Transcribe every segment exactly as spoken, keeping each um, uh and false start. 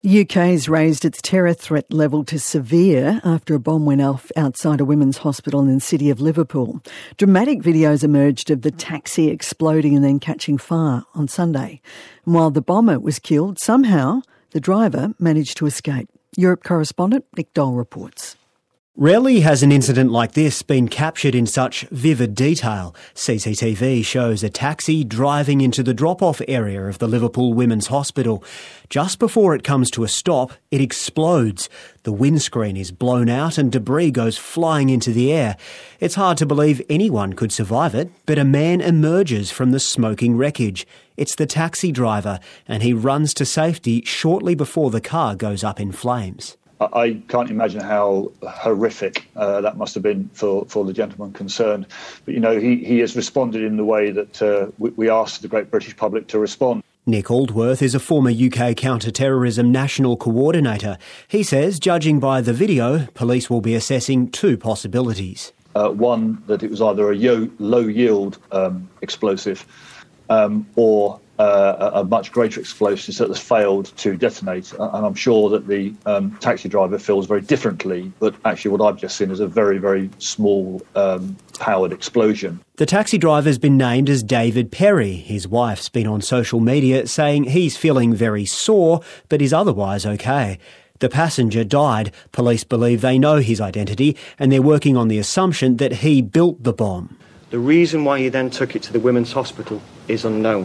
The U K's raised its terror threat level to severe after a bomb went off outside a women's hospital in the city of Liverpool. Dramatic videos emerged of the taxi exploding and then catching fire on Sunday. And while the bomber was killed, somehow the driver managed to escape. Europe correspondent Nick Dole reports. Rarely has an incident like this been captured in such vivid detail. C C T V shows a taxi driving into the drop-off area of the Liverpool Women's Hospital. Just before it comes to a stop, it explodes. The windscreen is blown out and debris goes flying into the air. It's hard to believe anyone could survive it, but a man emerges from the smoking wreckage. It's the taxi driver, and he runs to safety shortly before the car goes up in flames. I can't imagine how horrific uh, that must have been for, for the gentleman concerned. But, you know, he, he has responded in the way that uh, we, we asked the great British public to respond. Nick Aldworth is a former U K counter-terrorism national coordinator. He says, judging by the video, police will be assessing two possibilities. Uh, one, that it was either a yo- low-yield um, explosive um, or Uh, a much greater explosion that has failed to detonate. And I'm sure that the um, taxi driver feels very differently, but actually what I've just seen is a very, very small um, powered explosion. The taxi driver's been named as David Perry. His wife's been on social media saying he's feeling very sore, but is otherwise okay. The passenger died. Police believe they know his identity, and they're working on the assumption that he built the bomb. The reason why he then took it to the women's hospital is unknown,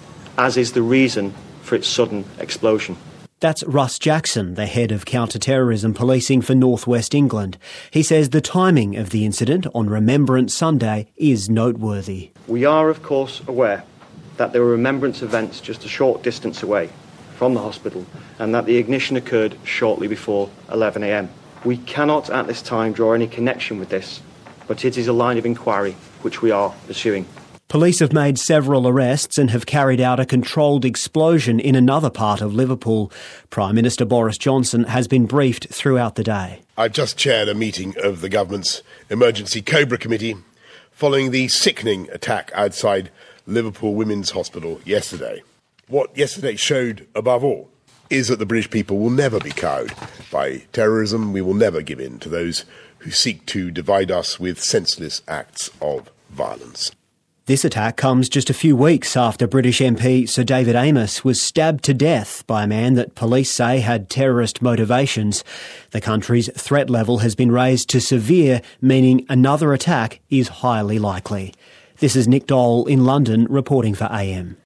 as is the reason for its sudden explosion. That's Russ Jackson, the head of counter-terrorism policing for North West England. He says the timing of the incident on Remembrance Sunday is noteworthy. We are, of course, aware that there were remembrance events just a short distance away from the hospital and that the ignition occurred shortly before eleven a m. We cannot at this time draw any connection with this, but it is a line of inquiry which we are pursuing. Police have made several arrests and have carried out a controlled explosion in another part of Liverpool. Prime Minister Boris Johnson has been briefed throughout the day. I've just chaired a meeting of the government's Emergency Cobra Committee following the sickening attack outside Liverpool Women's Hospital yesterday. What yesterday showed, above all, is that the British people will never be cowed by terrorism. We will never give in to those who seek to divide us with senseless acts of violence. This attack comes just a few weeks after British M P Sir David Amess was stabbed to death by a man that police say had terrorist motivations. The country's threat level has been raised to severe, meaning another attack is highly likely. This is Nick Dole in London reporting for A M.